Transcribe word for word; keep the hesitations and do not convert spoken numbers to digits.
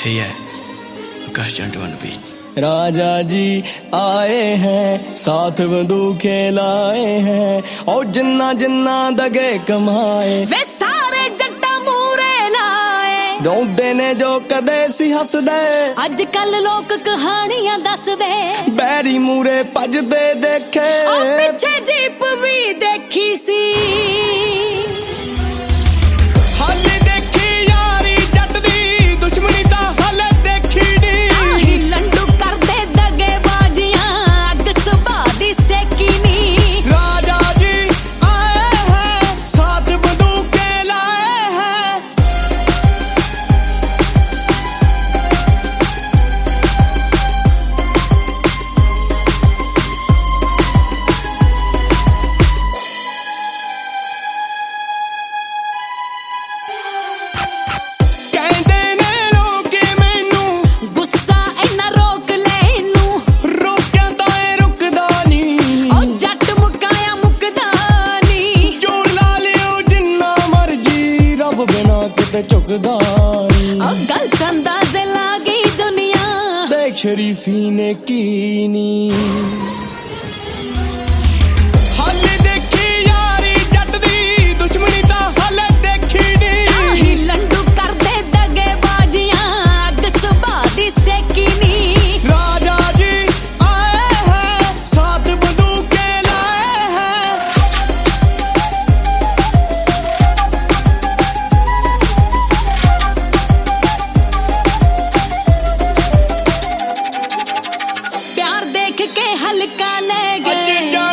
Hey, yeah, Akash Jantu on the beat. राजा जी आए हैं साथ बंदूके लाए हैं और जिन्ना जिन्ना दगे कमाए वे सारे जट्टा मूरे लाए रोंदे ने जो कदे सी हस दे अज कल लोग कहानियां दस दे बैरी मूरे भजदे देखे पीछे जीप भी देखी सी झुकदा गल कंदा से लागी दुनिया देख शरीफी ने कीनी के हल्का ले गए।